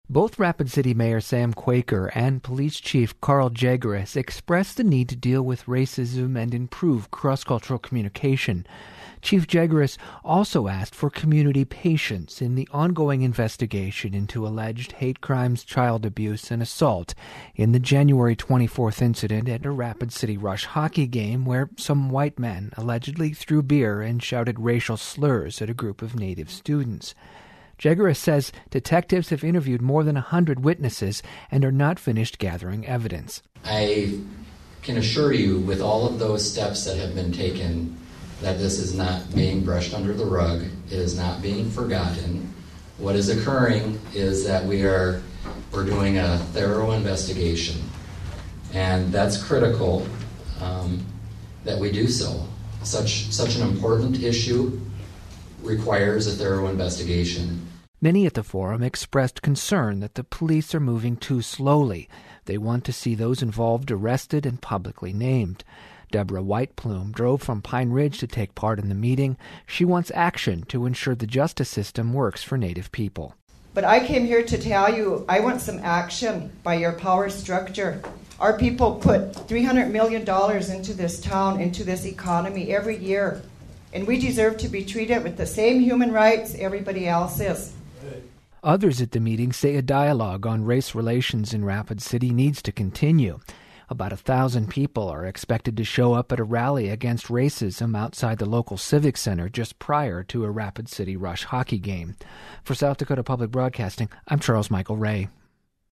Both Rapid City Mayor Sam Quaker and Police Chief Carl Jageris expressed the need to deal with racism and improve cross-cultural communication. Chief Jageris also asked for community patience in the ongoing investigation into alleged hate crimes, child abuse, and assault in the January 24th incident at a Rapid City Rush hockey game where some white men allegedly threw beer and shouted racial slurs at a group of Native students. Jageris says detectives have interviewed more than 100 witnesses and are not finished gathering evidence. I can assure you, with all of those steps that have been taken, that this is not being brushed under the rug. It is not being forgotten. What is occurring is that we're doing a thorough investigation, and that's critical that we do so. Such an important issue requires a thorough investigation. Many at the forum expressed concern that the police are moving too slowly. They want to see those involved arrested and publicly named. Deborah Whiteplume drove from Pine Ridge to take part in the meeting. She wants action to ensure the justice system works for Native people. But I came here to tell you I want some action by your power structure. Our people put $300 million into this town, into this economy every year. And we deserve to be treated with the same human rights everybody else is. Others at the meeting say a dialogue on race relations in Rapid City needs to continue. About 1,000 people are expected to show up at a rally against racism outside the local civic center just prior to a Rapid City Rush hockey game. For South Dakota Public Broadcasting, I'm Charles Michael Ray.